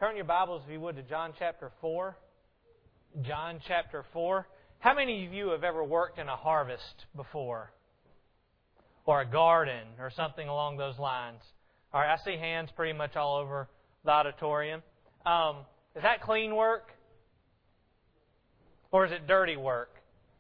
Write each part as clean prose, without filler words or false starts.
Turn your Bibles, if you would, to John chapter 4. John chapter 4. How many of you have ever worked in a harvest before? Or a garden, or something along those lines? All right, I see hands pretty much all over the auditorium. Is that clean work? Or is it dirty work?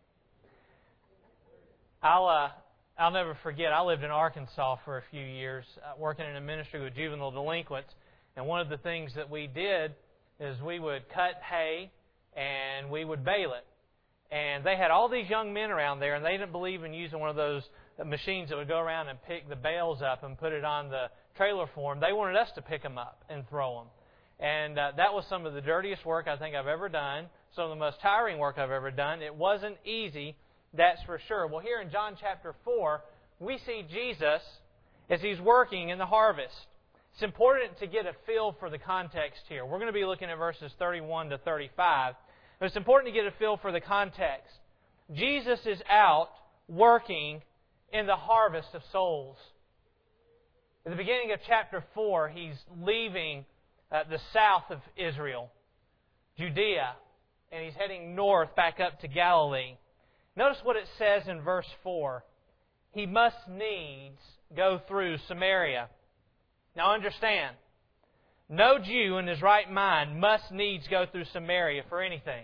I'll never forget, I lived in Arkansas for a few years, working in a ministry with juvenile delinquents. And one of the things that we did is we would cut hay and we would bale it. And they had all these young men around there, and they didn't believe in using one of those machines that would go around and pick the bales up and put it on the trailer for them. They wanted us to pick them up and throw them. And that was some of the dirtiest work I think I've ever done, some of the most tiring work I've ever done. It wasn't easy, that's for sure. Well, here in John chapter 4, we see Jesus as He's working in the harvest. It's important to get a feel for the context here. We're going to be looking at verses 31 to 35. But it's important to get a feel for the context. Jesus is out working in the harvest of souls. At the beginning of chapter 4, He's leaving the south of Israel, Judea, and He's heading north back up to Galilee. Notice what it says in verse 4. He must needs go through Samaria. Now understand, no Jew in his right mind must needs go through Samaria for anything.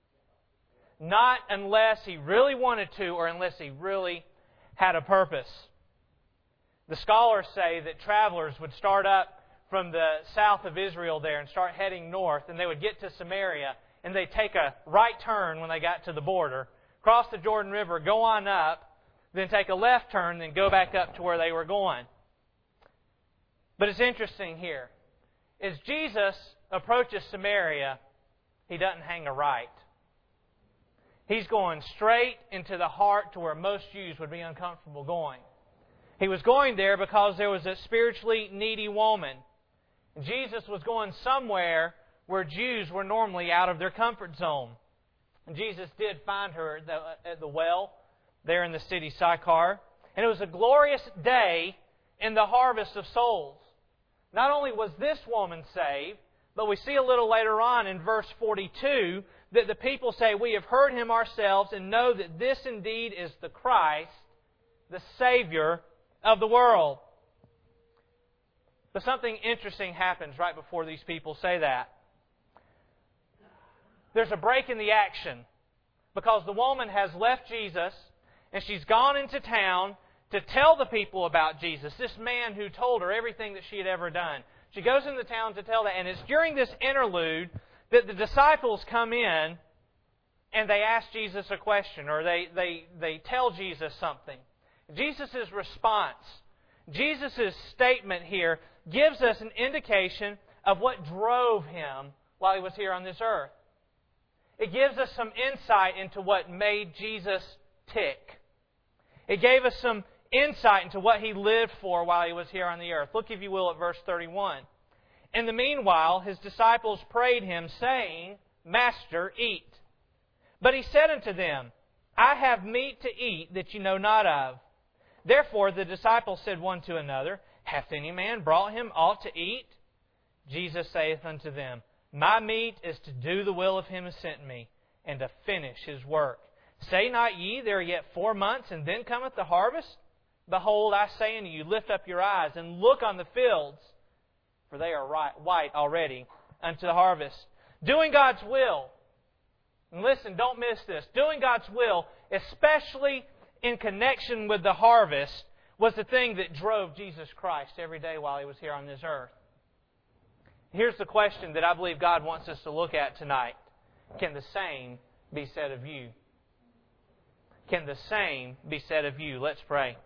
Not unless he really wanted to or unless he really had a purpose. The scholars say that travelers would start up from the south of Israel there and start heading north, and they would get to Samaria, and they'd take a right turn when they got to the border, cross the Jordan River, go on up, then take a left turn, then go back up to where they were going. But it's interesting here. As Jesus approaches Samaria, He doesn't hang a right. He's going straight into the heart to where most Jews would be uncomfortable going. He was going there because there was a spiritually needy woman. Jesus was going somewhere where Jews were normally out of their comfort zone. And Jesus did find her at the well there in the city Sychar. And it was a glorious day in the harvest of souls. Not only was this woman saved, but we see a little later on in verse 42 that the people say, "We have heard Him ourselves and know that this indeed is the Christ, the Savior of the world." But something interesting happens right before these people say that. There's a break in the action because the woman has left Jesus and she's gone into town to tell the people about Jesus, this man who told her everything that she had ever done. She goes into town to tell that, and it's during this interlude that the disciples come in and they ask Jesus a question, or they tell Jesus something. Jesus' response, Jesus' statement here gives us an indication of what drove Him while He was here on this earth. It gives us some insight into what made Jesus tick. It gave us some insight into what He lived for while He was here on the earth. Look, if you will, at verse 31. In the meanwhile, His disciples prayed Him, saying, "Master, eat." But He said unto them, "I have meat to eat that ye know not of." Therefore the disciples said one to another, "Hath any man brought Him aught to eat?" Jesus saith unto them, "My meat is to do the will of Him who sent me, and to finish His work. Say not ye, there are yet 4 months, and then cometh the harvest? Behold, I say unto you, lift up your eyes, and look on the fields, for they are white already unto the harvest." Doing God's will. And listen, don't miss this. Doing God's will, especially in connection with the harvest, was the thing that drove Jesus Christ every day while He was here on this earth. Here's the question that I believe God wants us to look at tonight. Can the same be said of you? Can the same be said of you? Let's pray.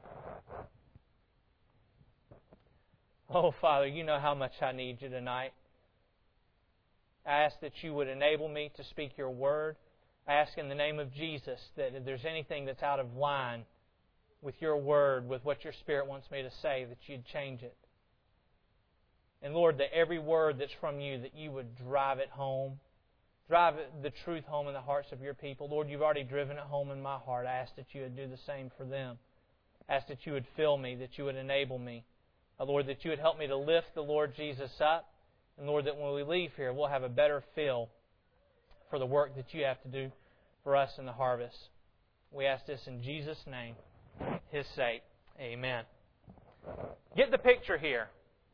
Oh, Father, You know how much I need You tonight. I ask that You would enable me to speak Your word. I ask in the name of Jesus that if there's anything that's out of line with Your word, with what Your Spirit wants me to say, that You'd change it. And Lord, that every word that's from You, that You would drive it home. Drive the truth home in the hearts of Your people. Lord, You've already driven it home in my heart. I ask that You would do the same for them. I ask that You would fill me, that You would enable me. Lord, that You would help me to lift the Lord Jesus up And Lord, that when we leave here, we'll have a better feel for the work that you have to do for us in the harvest. We ask this in Jesus' name, His sake. Amen. Get the picture here.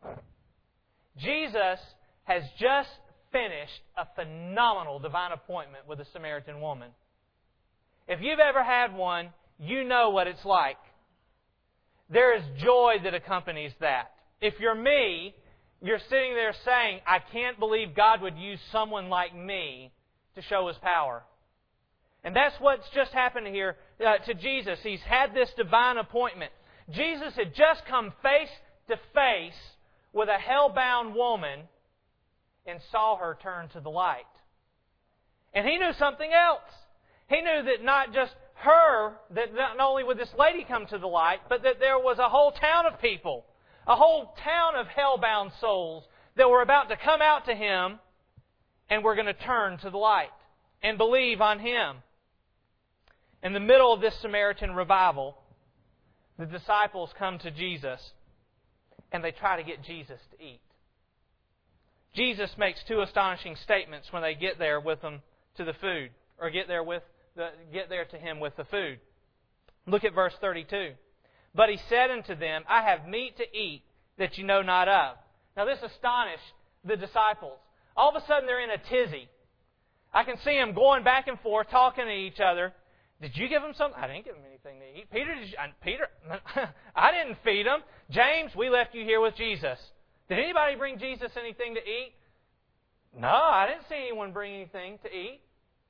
Jesus has just finished a phenomenal divine appointment with a Samaritan woman. If you've ever had one, you know what it's like. There is joy that accompanies that. If you're me, you're sitting there saying, I can't believe God would use someone like me to show His power. And that's what's just happened here to Jesus. He's had this divine appointment. Jesus had just come face to face with a hell-bound woman and saw her turn to the light. And He knew something else. He knew that not just her, that not only would this lady come to the light, but that there was a whole town of people, a whole town of hell-bound souls that were about to come out to Him and were going to turn to the light and believe on Him. In the middle of this Samaritan revival, the disciples come to Jesus and they try to get Jesus to eat. Jesus makes two astonishing statements when they get there with Him to the food, or get there to Him with the food. Look at verse 32. But He said unto them, I have meat to eat that you know not of. Now this astonished the disciples. All of a sudden they're in a tizzy. I can see them going back and forth, talking to each other. Did you give them something? I didn't give them anything to eat. Peter, I didn't feed them. James, we left you here with Jesus. Did anybody bring Jesus anything to eat? No, I didn't see anyone bring anything to eat.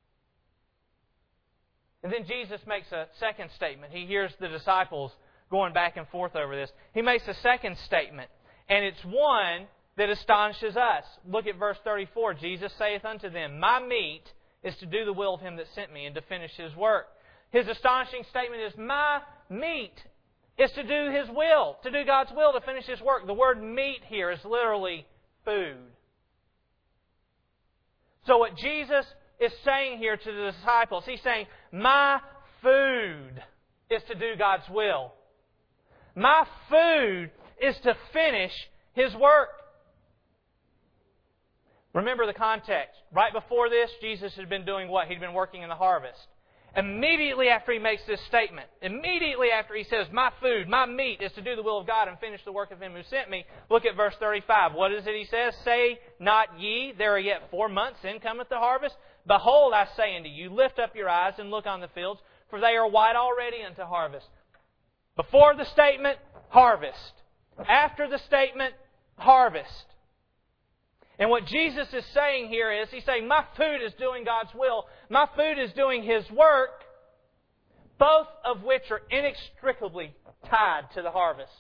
And then Jesus makes a second statement. He hears the disciples going back and forth over this. He makes a second statement, and it's one that astonishes us. Look at verse 34. Jesus saith unto them, My meat is to do the will of Him that sent me and to finish His work. His astonishing statement is, my meat is to do His will, to do God's will, to finish His work. The word meat here is literally food. So what Jesus is saying here to the disciples, He's saying, my food is to do God's will. My food is to finish His work. Remember the context. Right before this, Jesus had been doing what? He'd been working in the harvest. Immediately after He makes this statement, immediately after He says, my food, my meat is to do the will of God and finish the work of Him who sent me, look at verse 35. What is it He says? Say not ye, there are yet 4 months, then cometh the harvest? Behold, I say unto you, lift up your eyes and look on the fields, for they are white already unto harvest. Before the statement, harvest. After the statement, harvest. And what Jesus is saying here is, He's saying, my food is doing God's will. My food is doing His work, both of which are inextricably tied to the harvest.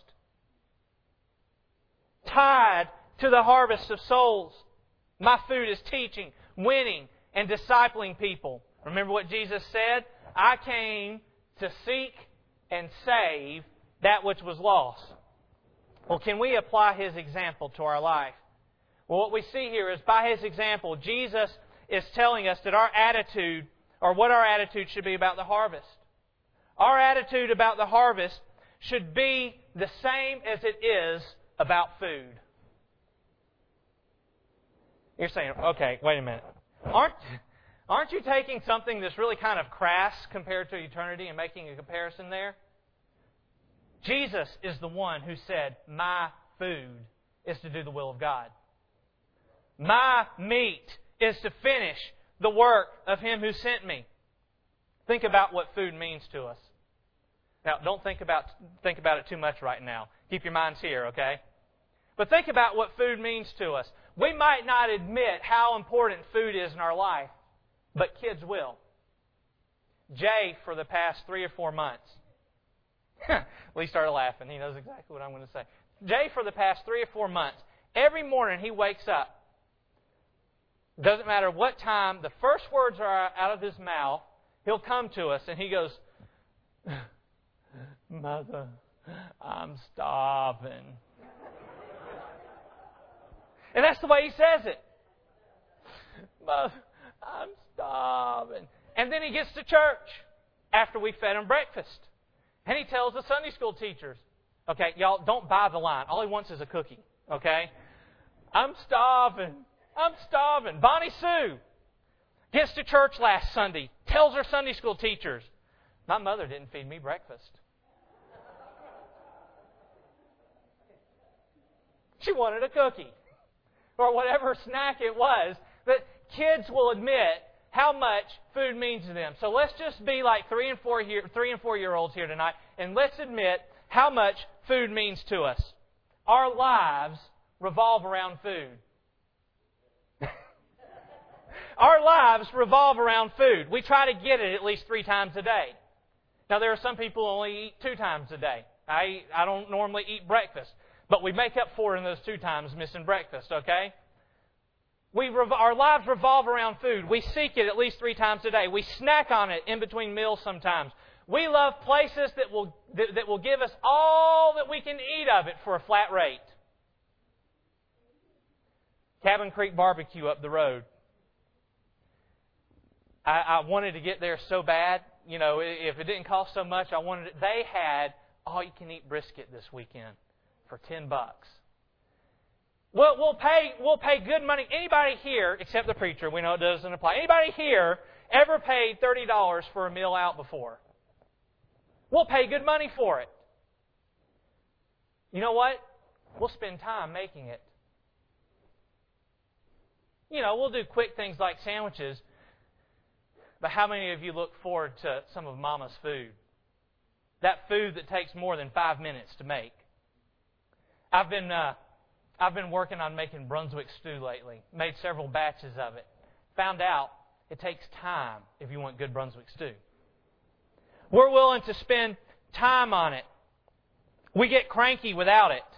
Tied to the harvest of souls. My food is teaching, winning, and discipling people. Remember what Jesus said? I came to seek and save that which was lost. Well, can we apply His example to our life? Well, what we see here is by His example, Jesus is telling us that our attitude, or what our attitude should be about the harvest. Our attitude about the harvest should be the same as it is about food. You're saying, okay, wait a minute. Aren't you taking something that's really kind of crass compared to eternity and making a comparison there? Jesus is the one who said, my food is to do the will of God. My meat is to finish the work of Him who sent me. Think about what food means to us. Now, don't think about it too much right now. Keep your minds here, okay? But think about what food means to us. We might not admit how important food is in our life, but kids will. Jay, for the past 3 or 4 months, Lee started laughing. He knows exactly what I'm going to say. Jay, for the past 3 or 4 months, every morning he wakes up. Doesn't matter what time, the first words are out of his mouth, he'll come to us and he goes, Mother, I'm starving. And that's the way he says it. Mother, I'm starving. And then he gets to church after we fed him breakfast. And he tells the Sunday school teachers, okay, y'all, don't buy the line. All he wants is a cookie, okay? I'm starving. I'm starving. Bonnie Sue gets to church last Sunday, tells her Sunday school teachers, my mother didn't feed me breakfast. She wanted a cookie or whatever snack it was. But kids will admit how much food means to them. So let's just be like 3 and 4-year-olds here tonight, and let's admit how much food means to us. Our lives revolve around food. Our lives revolve around food. We try to get it at least 3 times a day. Now, there are some people who only eat 2 times a day. I don't normally eat breakfast, but we make up for it in those 2 times missing breakfast, okay? Our lives revolve around food. We seek it at least 3 times a day. We snack on it in between meals sometimes. We love places that will give us all that we can eat of it for a flat rate. Cabin Creek Barbecue up the road. I wanted to get there so bad. You know, if it didn't cost so much, I wanted it. They had all-you-can-eat brisket this weekend for $10. Well, we'll pay good money. Anybody here, except the preacher, we know it doesn't apply. Anybody here ever paid $30 for a meal out before? We'll pay good money for it. You know what? We'll spend time making it. You know, we'll do quick things like sandwiches. But how many of you look forward to some of Mama's food? That food that takes more than 5 minutes to make. I've been working on making Brunswick stew lately. Made several batches of it. Found out it takes time if you want good Brunswick stew. We're willing to spend time on it. We get cranky without it.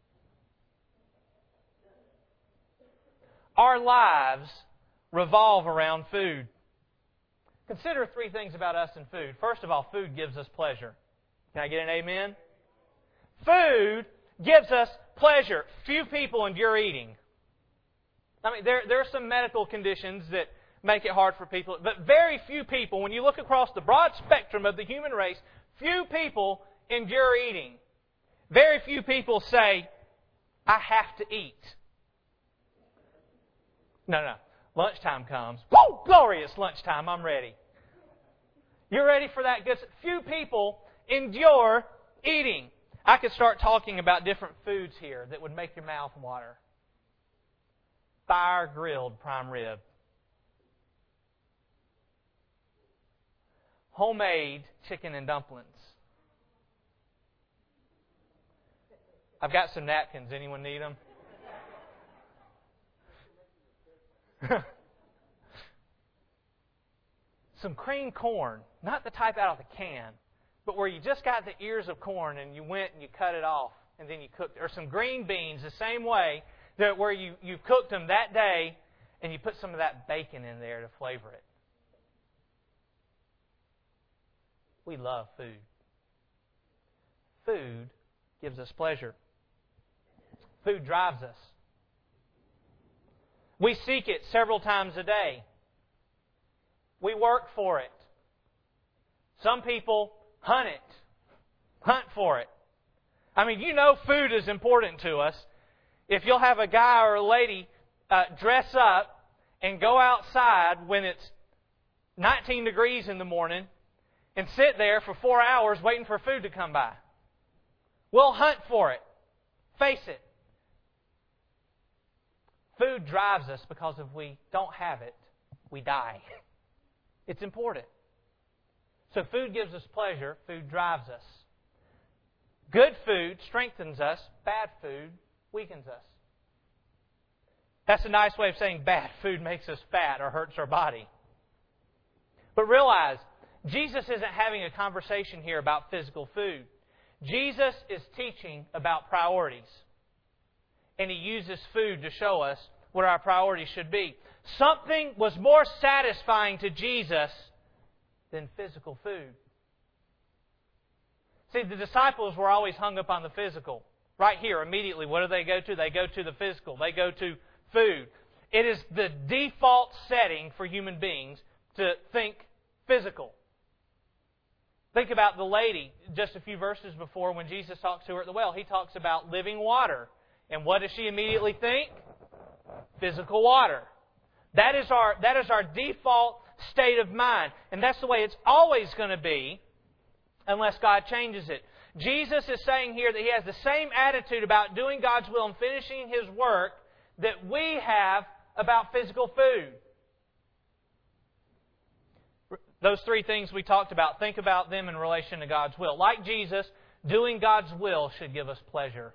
Our lives revolve around food. Consider 3 things about us and food. First of all, food gives us pleasure. Can I get an amen? Food gives us pleasure. Few people endure eating. I mean, there are some medical conditions that make it hard for people, but very few people, when you look across the broad spectrum of the human race, few people endure eating. Very few people say, I have to eat. No. Lunchtime comes. Woo! Glorious lunchtime. I'm ready. You're ready for that good? Few people endure eating. I could start talking about different foods here that would make your mouth water. Fire-grilled prime rib. Homemade chicken and dumplings. I've got some napkins. Anyone need them? Some creamed corn, not the type out of the can, but where you just got the ears of corn and you went and you cut it off and then you cooked it. Or some green beans the same way, that where you cooked them that day and you put some of that bacon in there to flavor it. We love food. Food gives us pleasure. Food drives us. We seek it several times a day. We work for it. Some people hunt for it. I mean, you know food is important to us. If you'll have a guy or a lady dress up and go outside when it's 19 degrees in the morning and sit there for 4 hours waiting for food to come by. We'll hunt for it. Face it. Food drives us because if we don't have it, we die. It's important. So food gives us pleasure. Food drives us. Good food strengthens us. Bad food weakens us. That's a nice way of saying bad food makes us fat or hurts our body. But realize, Jesus isn't having a conversation here about physical food. Jesus is teaching about priorities. And He uses food to show us what our priorities should be. Something was more satisfying to Jesus than physical food. See, the disciples were always hung up on the physical. Right here, immediately, what do they go to? They go to the physical. They go to food. It is the default setting for human beings to think physical. Think about the lady just a few verses before when Jesus talks to her at the well. He talks about living water. And what does she immediately think? physical water. That is our default state of mind. And that's the way it's always going to be unless God changes it. Jesus is saying here that He has the same attitude about doing God's will and finishing His work that we have about physical food. Those three things we talked about, think about them in relation to God's will. Like Jesus, doing God's will should give us pleasure.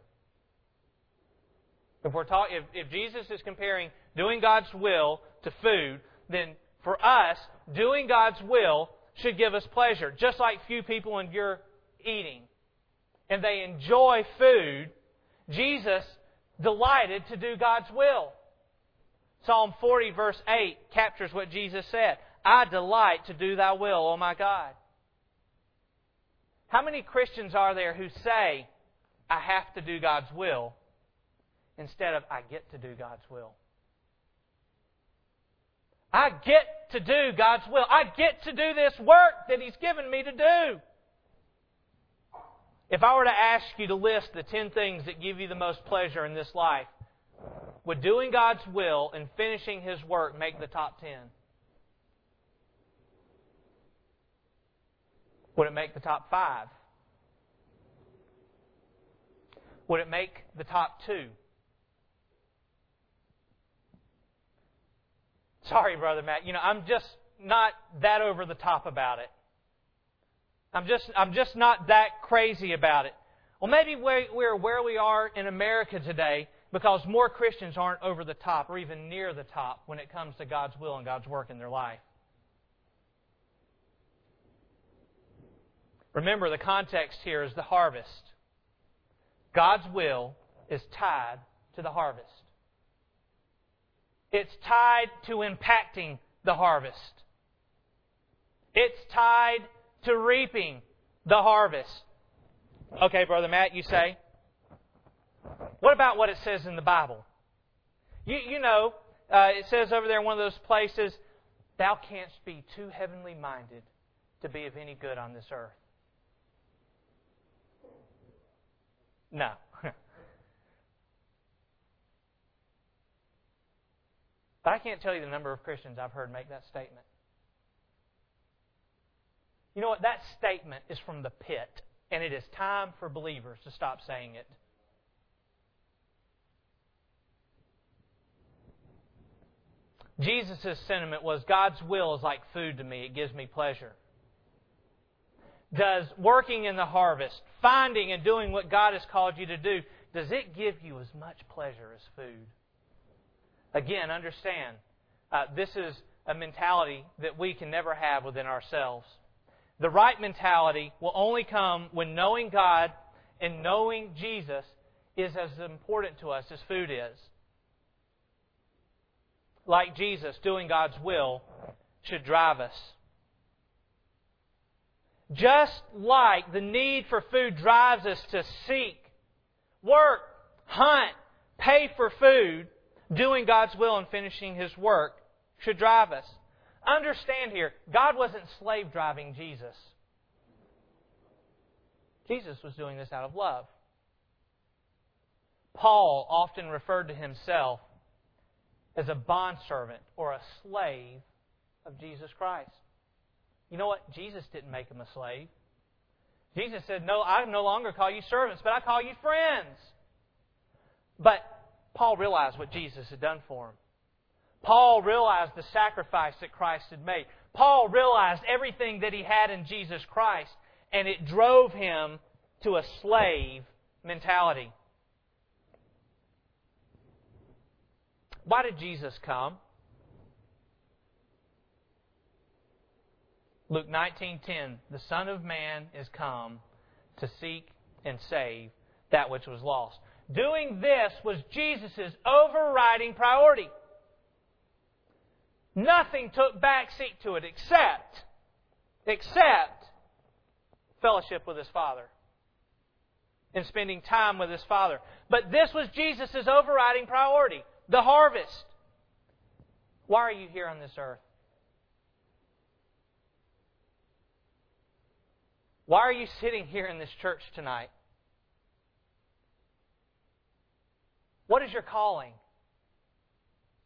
If Jesus is comparing doing God's will to food, then for us, doing God's will should give us pleasure. Just like few people endure eating and they enjoy food, Jesus delighted to do God's will. Psalm 40 verse 8 captures what Jesus said. I delight to do Thy will, O my God. How many Christians are there who say, I have to do God's will, instead of, I get to do God's will? I get to do God's will. I get to do this work that He's given me to do. If I were to ask you to list the 10 things that give you the most pleasure in this life, would doing God's will and finishing His work make the top 10? Would it make the top 5? Would it make the top 2? Sorry, Brother Matt. I'm just not that over the top about it. I'm just not that crazy about it. Well, maybe we're where we are in America today because more Christians aren't over the top or even near the top when it comes to God's will and God's work in their life. Remember, the context here is the harvest. God's will is tied to the harvest. It's tied to impacting the harvest. It's tied to reaping the harvest. Okay, Brother Matt, you say. What about what it says in the Bible? It says over there in one of those places, Thou canst be too heavenly minded to be of any good on this earth. No. But I can't tell you the number of Christians I've heard make that statement. You know what? That statement is from the pit, and it is time for believers to stop saying it. Jesus' sentiment was, God's will is like food to me. It gives me pleasure. Does working in the harvest, finding and doing what God has called you to do, does it give you as much pleasure as food? Again, understand, this is a mentality that we can never have within ourselves. The right mentality will only come when knowing God and knowing Jesus is as important to us as food is. Like Jesus, doing God's will should drive us. Just like the need for food drives us to seek, work, hunt, pay for food, doing God's will and finishing His work should drive us. Understand here, God wasn't slave driving Jesus. Jesus was doing this out of love. Paul often referred to himself as a bondservant or a slave of Jesus Christ. You know what? Jesus didn't make him a slave. Jesus said, no, I no longer call you servants, but I call you friends. But Paul realized what Jesus had done for him. Paul realized the sacrifice that Christ had made. Paul realized everything that he had in Jesus Christ, and it drove him to a slave mentality. Why did Jesus come? Luke 19:10, the Son of Man is come to seek and save that which was lost. Doing this was Jesus' overriding priority. Nothing took backseat to it except fellowship with His Father and spending time with His Father. But this was Jesus' overriding priority, the harvest. Why are you here on this earth? Why are you sitting here in this church tonight? What is your calling?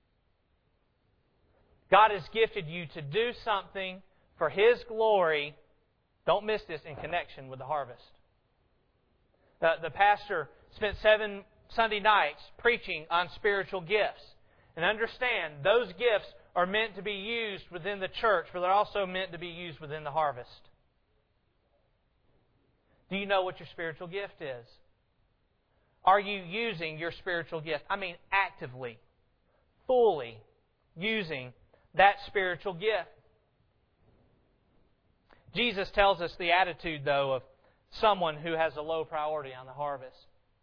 God has gifted you to do something for His glory. Don't miss this, in connection with the harvest. The pastor spent 7 Sunday nights preaching on spiritual gifts. And understand, those gifts are meant to be used within the church, but they're also meant to be used within the harvest. Do you know what your spiritual gift is? Are you using your spiritual gift? I mean, actively, fully using that spiritual gift. Jesus tells us the attitude, though, of someone who has a low priority on the harvest.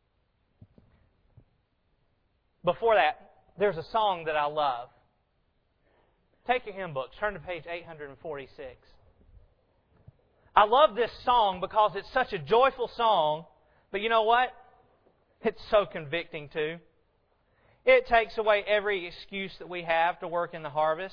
Before that, there's a song that I love. Take your hymn books, turn to page 846. I love this song because it's such a joyful song, but you know what? It's so convicting too. It takes away every excuse that we have to work in the harvest.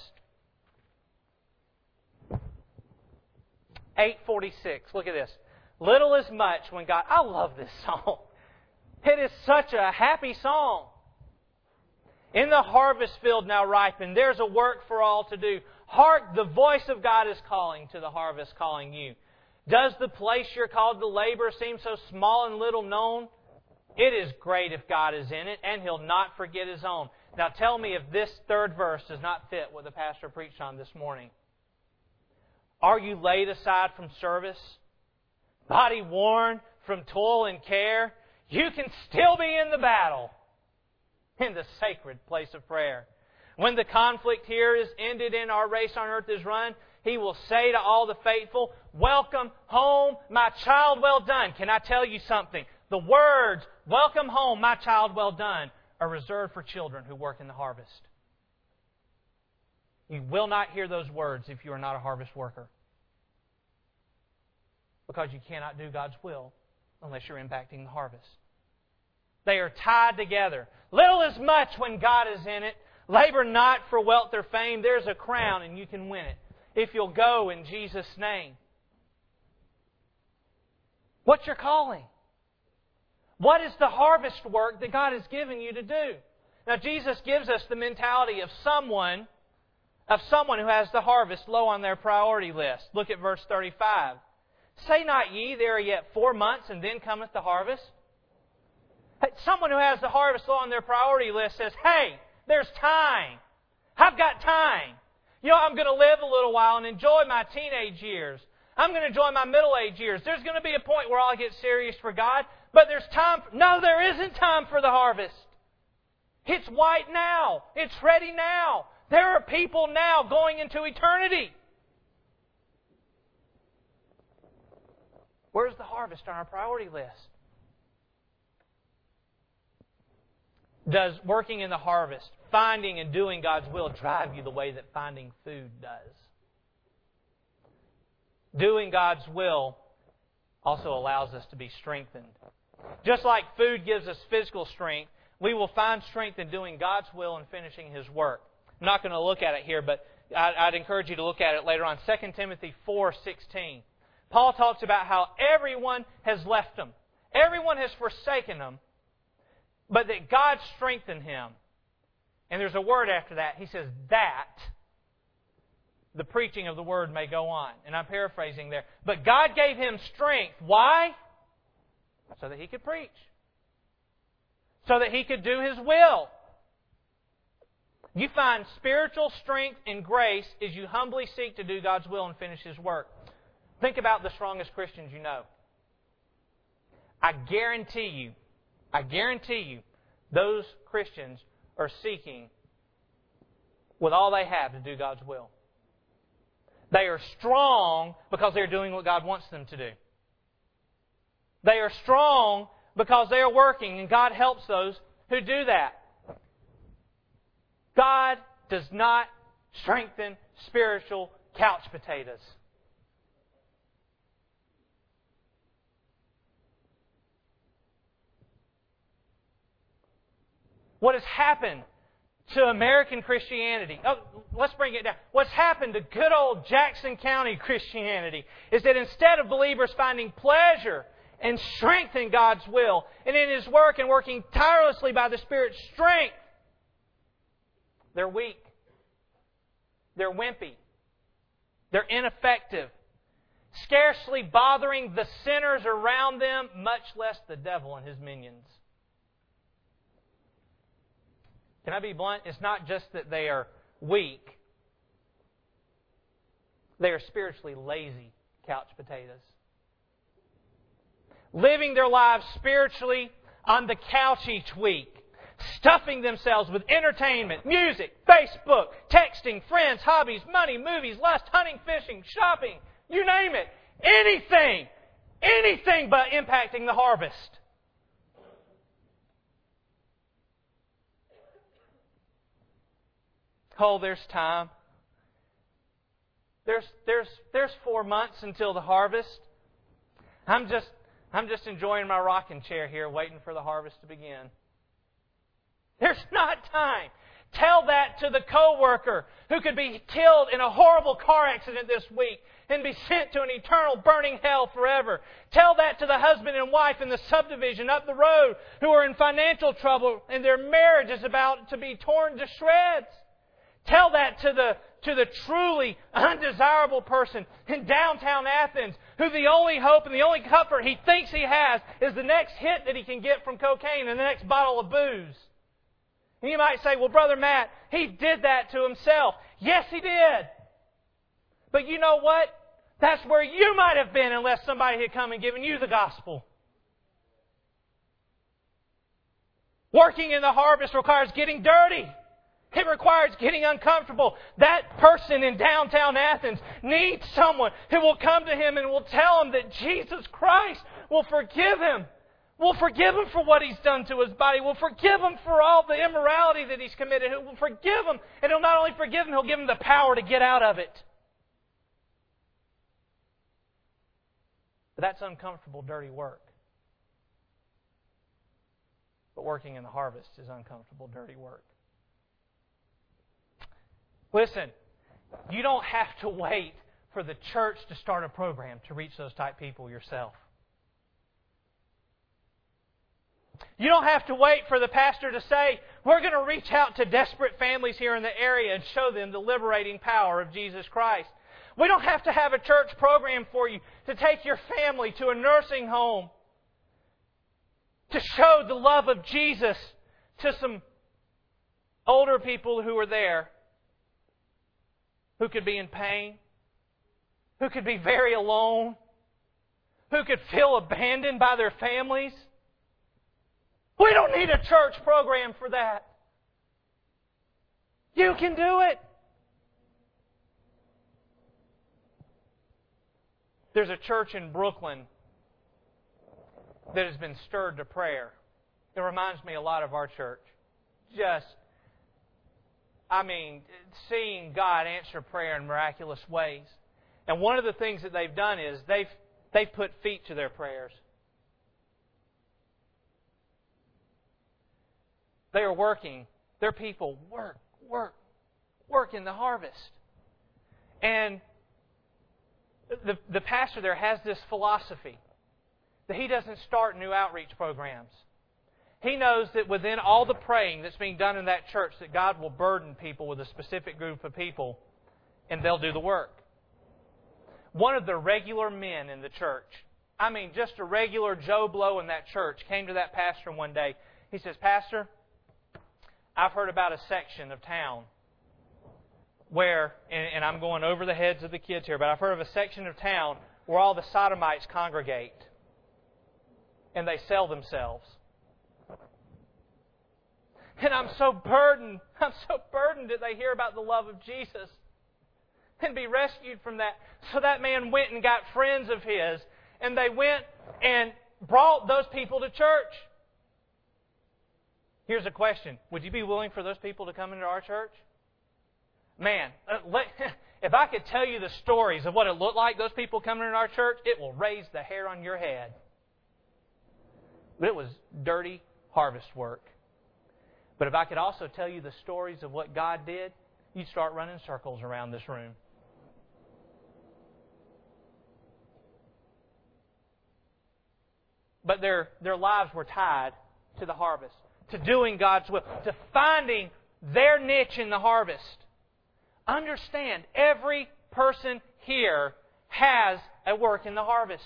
846, look at this. Little is much when God... I love this song. It is such a happy song. In the harvest field now ripen, there's a work for all to do. Hark, the voice of God is calling to the harvest, calling you. Does the place you're called to labor seem so small and little known? It is great if God is in it, and He'll not forget His own. Now tell me if this third verse does not fit what the pastor preached on this morning. Are you laid aside from service? Body worn from toil and care? You can still be in the battle, in the sacred place of prayer. When the conflict here is ended and our race on earth is run, He will say to all the faithful, welcome home, my child, well done. Can I tell you something? The words, welcome home, my child, well done, are reserved for children who work in the harvest. You will not hear those words if you are not a harvest worker. Because you cannot do God's will unless you're impacting the harvest. They are tied together. Little is much when God is in it. Labor not for wealth or fame. There's a crown and you can win it if you'll go in Jesus' name. What's your calling? What is the harvest work that God has given you to do? Now, Jesus gives us the mentality of someone who has the harvest low on their priority list. Look at verse 35. Say not ye, there are yet 4 months, and then cometh the harvest? Someone who has the harvest low on their priority list says, hey, there's time. I've got time. You know, I'm going to live a little while and enjoy my teenage years. I'm going to enjoy my middle-age years. There's going to be a point where I'll get serious for God, but there's time. No, there isn't time for the harvest. It's white now. It's ready now. There are people now going into eternity. Where's the harvest on our priority list? Does working in the harvest, finding and doing God's will, drive you the way that finding food does? Doing God's will also allows us to be strengthened. Just like food gives us physical strength, we will find strength in doing God's will and finishing His work. I'm not going to look at it here, but I'd encourage you to look at it later on. 2 Timothy 4:16. Paul talks about how everyone has left Him. Everyone has forsaken Him, but that God strengthened him. And there's a word after that. He says, that the preaching of the word may go on. And I'm paraphrasing there. But God gave him strength. Why? So that he could preach. So that he could do His will. You find spiritual strength and grace as you humbly seek to do God's will and finish His work. Think about the strongest Christians you know. I guarantee you, those Christians are seeking with all they have to do God's will. They are strong because they're doing what God wants them to do. They are strong because they are working, and God helps those who do that. God does not strengthen spiritual couch potatoes. What has happened to American Christianity? Oh, let's bring it down. What's happened to good old Jackson County Christianity is that instead of believers finding pleasure and strength in God's will and in His work and working tirelessly by the Spirit's strength, they're weak. They're wimpy. They're ineffective, scarcely bothering the sinners around them, much less the devil and his minions. Can I be blunt? It's not just that they are weak. They are spiritually lazy couch potatoes. Living their lives spiritually on the couch each week. Stuffing themselves with entertainment, music, Facebook, texting, friends, hobbies, money, movies, lust, hunting, fishing, shopping, you name it. Anything but impacting the harvest. Oh, there's time. There's 4 months until the harvest. I'm just enjoying my rocking chair here, waiting for the harvest to begin. There's not time. Tell that to the coworker who could be killed in a horrible car accident this week and be sent to an eternal burning hell forever. Tell that to the husband and wife in the subdivision up the road who are in financial trouble and their marriage is about to be torn to shreds. Tell that to the truly undesirable person in downtown Athens who the only hope and the only comfort he thinks he has is the next hit that he can get from cocaine and the next bottle of booze. And you might say, well, Brother Matt, he did that to himself. Yes, he did. But you know what? That's where you might have been unless somebody had come and given you the gospel. Working in the harvest requires getting dirty. It requires getting uncomfortable. That person in downtown Athens needs someone who will come to him and will tell him that Jesus Christ will forgive him. Will forgive him for what he's done to his body. Will forgive him for all the immorality that he's committed. He will forgive him. And he'll not only forgive him, he'll give him the power to get out of it. But that's uncomfortable, dirty work. But working in the harvest is uncomfortable, dirty work. Listen, you don't have to wait for the church to start a program to reach those type people yourself. You don't have to wait for the pastor to say, we're going to reach out to desperate families here in the area and show them the liberating power of Jesus Christ. We don't have to have a church program for you to take your family to a nursing home to show the love of Jesus to some older people who are there, who could be in pain, who could be very alone, who could feel abandoned by their families. We don't need a church program for that. You can do it. There's a church in Brooklyn that has been stirred to prayer. It reminds me a lot of our church. Seeing God answer prayer in miraculous ways. And one of the things that they've done is they've put feet to their prayers. They are working. Their people work in the harvest. And the pastor there has this philosophy that he doesn't start new outreach programs. He knows that within all the praying that's being done in that church, that God will burden people with a specific group of people, and they'll do the work. One of the regular men in the church, just a regular Joe Blow in that church, came to that pastor one day. He says, Pastor, I've heard about a section of town where, and I'm going over the heads of the kids here, but I've heard of a section of town where all the sodomites congregate and they sell themselves. And I'm so burdened that they hear about the love of Jesus and be rescued from that. So that man went and got friends of his, and they went and brought those people to church. Here's a question. Would you be willing for those people to come into our church? Man, if I could tell you the stories of what it looked like, those people coming into our church, it will raise the hair on your head. But it was dirty harvest work. But if I could also tell you the stories of what God did, you'd start running circles around this room. But their lives were tied to the harvest, to doing God's will, to finding their niche in the harvest. Understand, every person here has a work in the harvest.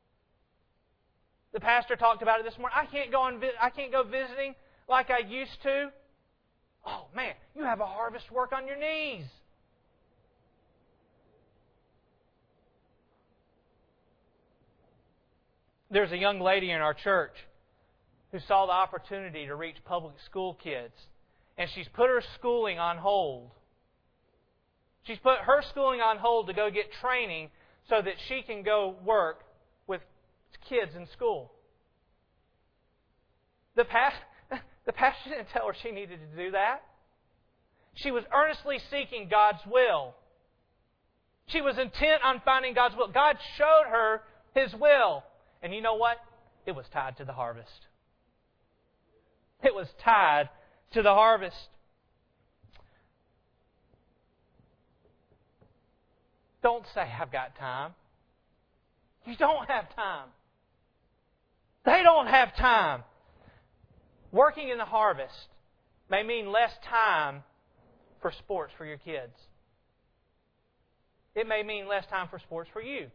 The pastor talked about it this morning. I can't go visiting like I used to. Oh man, you have a harvest work on your knees. There's a young lady in our church who saw the opportunity to reach public school kids, and she's put her schooling on hold. She's put her schooling on hold to go get training so that she can go work with kids in school. The pastor didn't tell her she needed to do that. She was earnestly seeking God's will. She was intent on finding God's will. God showed her His will. And you know what? It was tied to the harvest. It was tied to the harvest. Don't say, I've got time. You don't have time. They don't have time. Working in the harvest may mean less time for sports for your kids. It may mean less time for sports for you.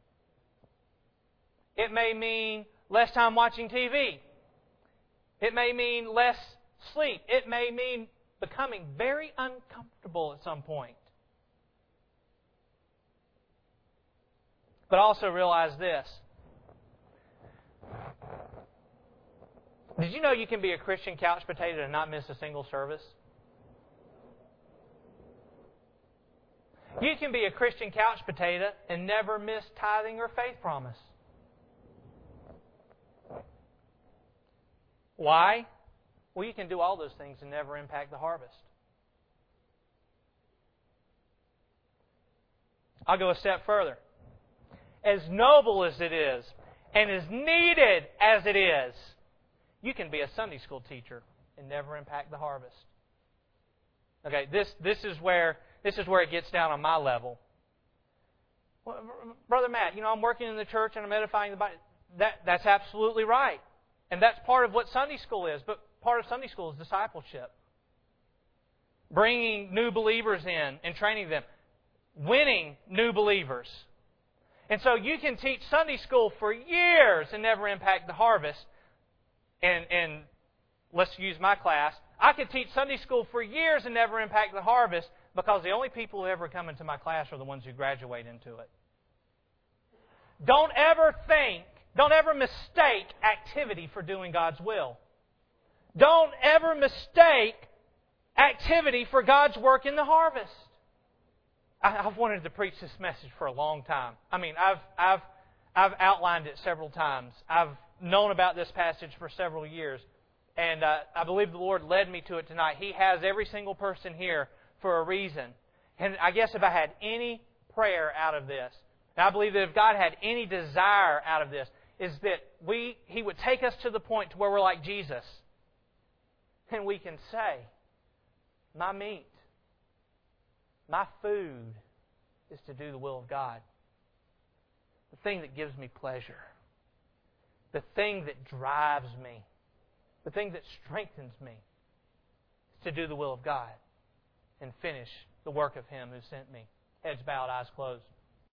It may mean less time watching TV. It may mean less sleep. It may mean becoming very uncomfortable at some point. But also realize this. Did you know you can be a Christian couch potato and not miss a single service? You can be a Christian couch potato and never miss tithing or faith promise. Why? Well, you can do all those things and never impact the harvest. I'll go a step further. As noble as it is, and as needed as it is, you can be a Sunday school teacher and never impact the harvest. Okay, this is where it gets down on my level. Well, Brother Matt, I'm working in the church and I'm edifying the body. That's absolutely right. And that's part of what Sunday school is. But part of Sunday school is discipleship. Bringing new believers in and training them. Winning new believers. And so you can teach Sunday school for years and never impact the harvest. And let's use my class. I could teach Sunday school for years and never impact the harvest because the only people who ever come into my class are the ones who graduate into it. Don't ever mistake activity for doing God's will. Don't ever mistake activity for God's work in the harvest. I've wanted to preach this message for a long time. I mean, I've outlined it several times. I've known about this passage for several years. And I believe the Lord led me to it tonight. He has every single person here for a reason. And I guess if I had any prayer out of this, and I believe that if God had any desire out of this, is that He would take us to the point to where we're like Jesus. And we can say, my meat, my food is to do the will of God. The thing that gives me pleasure. The thing that drives me. The thing that strengthens me is to do the will of God and finish the work of Him who sent me. Heads bowed, eyes closed.